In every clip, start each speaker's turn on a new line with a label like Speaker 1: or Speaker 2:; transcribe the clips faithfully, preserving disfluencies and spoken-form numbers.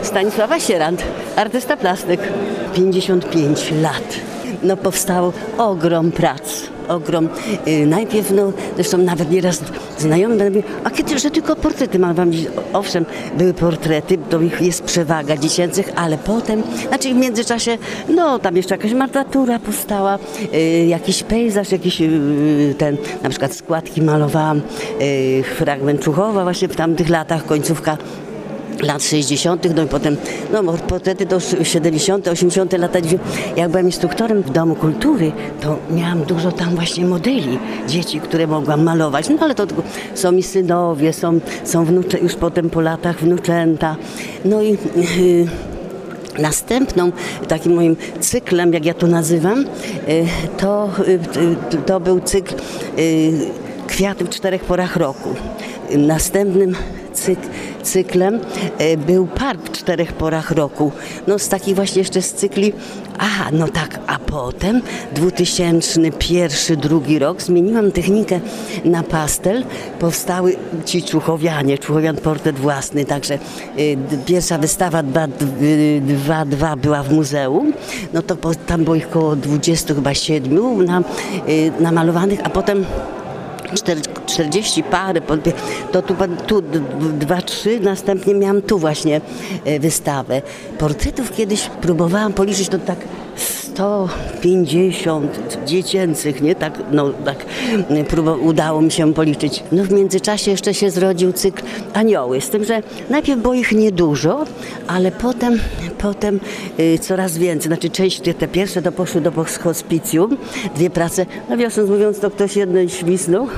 Speaker 1: Stanisława Sierant, artysta plastyk. pięćdziesiąt pięć lat. No powstał ogrom prac. Ogrom. Yy, najpierw, no zresztą nawet nieraz znajomy będą mówili, a kiedy, że tylko portrety mam wam dziś. Owszem, były portrety, to ich jest przewaga dziecięcych, ale potem, znaczy w międzyczasie, no tam jeszcze jakaś martatura powstała, yy, jakiś pejzaż, jakiś yy, ten, na przykład składki malowałam, yy, fragment Czuchowa właśnie w tamtych latach, końcówka lat sześćdziesiątych, no i potem, no portrety to siedemdziesiąte, osiemdziesiąte lata. Jak byłem instruktorem w Domu Kultury, to miałam dużo tam właśnie modeli dzieci, które mogłam malować. No ale to są i synowie, są, są wnucze, już potem po latach wnuczęta. No i yy, następną takim moim cyklem, jak ja to nazywam, yy, to, yy, to był cykl yy, Kwiaty w czterech porach roku. Następnym cyk, cyklem e, był Park w czterech porach roku. No z takich właśnie jeszcze z cykli, aha, no tak, a potem dwutysięczny pierwszy, drugi rok zmieniłam technikę na pastel. Powstały ci Czuchowianie, Czuchowian portret własny, także e, pierwsza wystawa dwa dwa była w muzeum, no to po, tam było ich około dwudziestu chyba siedmiu nam, e, namalowanych, a potem czterdzieści parę, to tu, tu dwa, trzy, następnie miałam tu właśnie wystawę. Portretów kiedyś próbowałam policzyć, to tak sto pięćdziesiąt dziecięcych, nie? Tak, no tak próba, udało mi się policzyć. No w międzyczasie jeszcze się zrodził cykl Anioły, z tym, że najpierw było ich niedużo, ale potem, potem y, coraz więcej. Znaczy część, te pierwsze to poszły do hospicjum, dwie prace. Nawiasem mówiąc, to ktoś jednej świsnął.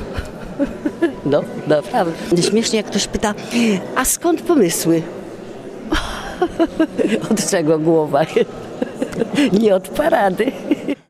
Speaker 1: No, naprawdę. Śmiesznie jak ktoś pyta, a skąd pomysły? Od czego głowa? Nie od parady.